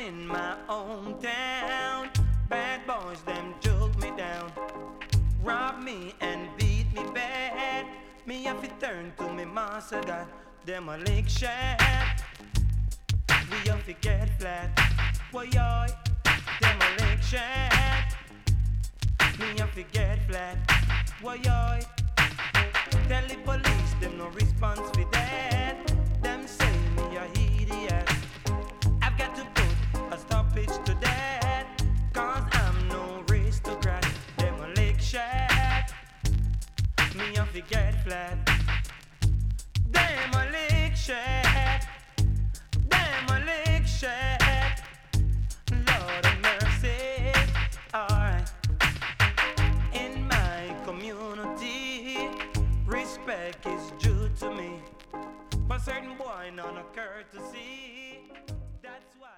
in my hometown, bad boys them took me down, rob me and beat me bad. Me have to turn to me master God, them a lick shot. We have to get flat, boy, them a lick shot. Me have to get flat, boy, tell the police them no response for that. Them say me a idiot. I've got to put a stoppage to that, cause I'm no aristocrat. Them a lick shot, me have to get flat. Them a lick shot, them a lick shot. Lord of mercy, alright. In my community, respect is due to me, but certain boy none a courtesy. That's why